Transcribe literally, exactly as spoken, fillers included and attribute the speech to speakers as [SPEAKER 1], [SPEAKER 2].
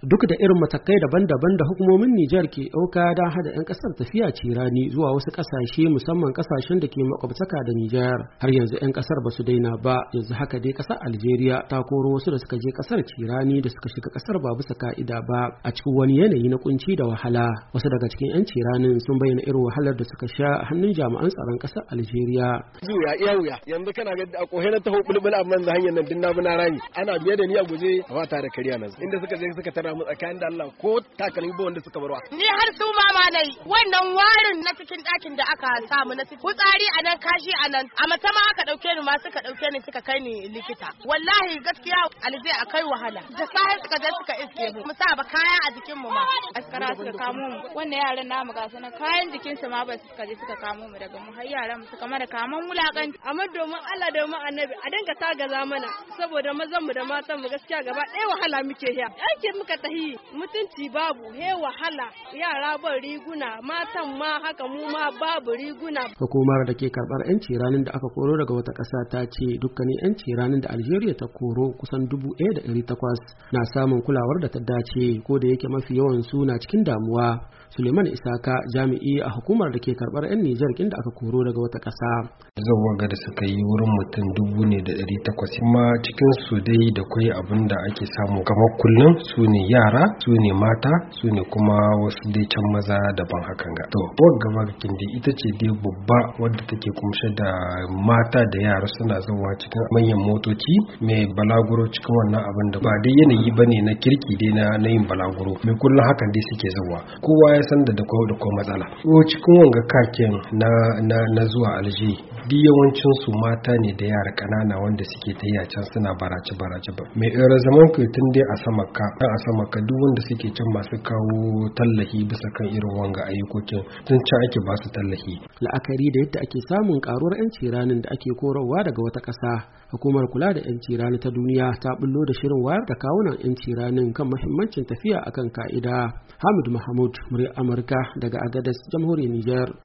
[SPEAKER 1] Duk da irin matakai daban-daban da hukumomin Nijar ke ɗauka don hada 'yan ƙasar tafiya cirani zuwa wasu ƙasashe musamman ƙasashen da ke makwabtaka da Nijar, har yanzu 'yan ƙasar ba su daina ba. Yanzu haka dai ƙasar Algeria ta koro wasu da suka je ƙasar cirani da suka shiga ƙasar ba bisa ka'ida ba a cikin wani yanayi na kunci da wahala. Wasu daga cikin 'yan ciranin sun bayyana irin wahalar da suka sha a hannun jami'an tsaron ƙasar Algeria.
[SPEAKER 2] Zuya iya wuya yanzu kana ga a kohe na taho bulbul amma da hanyar nan din na buna rami ana biye da ni a guje ba ta da kariya nan inda suka je suka tara mu tsakanin da Allah ko takalmi ba wanda suka barwa.
[SPEAKER 3] Ni har su mama nayi wannan warin na cikin ɗakin da aka samu na cikin kutsari a nan kashi a nan a mata ma aka dauke ni ma suka dauke ni suka kai ni likita. Wallahi gaskiya Alje akai wahala. Da sai suka je suka iske mu mu sa ba kaya a jikin mu ma.
[SPEAKER 4] Askara suka kamo mu wannan yaran namu ga sanan kayan jikin su ma ba suka je suka kamo mu daga mu har yaran mu suka mana kaman wulakanci.
[SPEAKER 5] Amma domin Allah da mu annabi a dinga tagaza mana saboda mazan mu da matan mu gaskiya gaba ɗaya wahala muke hiya. Aikin muka tahi mutunci babu he wahala yara ban riguna matan ma haka mu ma babu riguna.
[SPEAKER 1] Hukumar da ke karbar 'yanci ranin da aka koro daga wata ƙasa ta ce dukkanin 'yanci ranin da Algeria ta koro kusan dubu ɗaya da ɗari takwas na samun kulawar da ta dace ko da yake mafi yawan su na cikin damuwa. Suleiman Isaka jami'i a hukumar da ke karbar 'yan Nijar kin da aka koro daga wata ƙasa.
[SPEAKER 6] Zawon da suka yi wurin mutum dubu ne da ɗari takwas kuma cikin su dai da kwai abin da ake samu kamar kullum su ne yara su ne mata su ne kuma wasu dai can maza daban hakan ga. To wagga bakin dai ita ce dai babba wadda take kumshe da mata da yara suna zuwa cikin manyan motoci mai balaguro cikin wannan abin da ba dai yanayi bane na kirki dai na na yin balaguro mai kullum hakan dai suke zuwa kowa ya san da da ko matsala. Ko cikin wanga kaken na na na zuwa Alje duk yawancin su mata ne da yara kanana wanda suke tafiya can suna barace barace ba mai ɗora zaman ku tun dai a sama ka a sama ka duk wanda suke can masu kawo tallahi bisa kan irin wanga ayyukokin tun can ake ba su tallahi.
[SPEAKER 1] La'akari da yadda ake samun karuwar 'yanci ranin da ake korowa daga wata ƙasa, hukumar kula da 'yanci rani ta duniya ta bullo da shirin wayar da kawunan 'yanci ranin kan muhimmancin tafiya akan ka'ida. Hamid Mahmud, muryar Amurka daga Agadez, Jamhuriyar Nijar.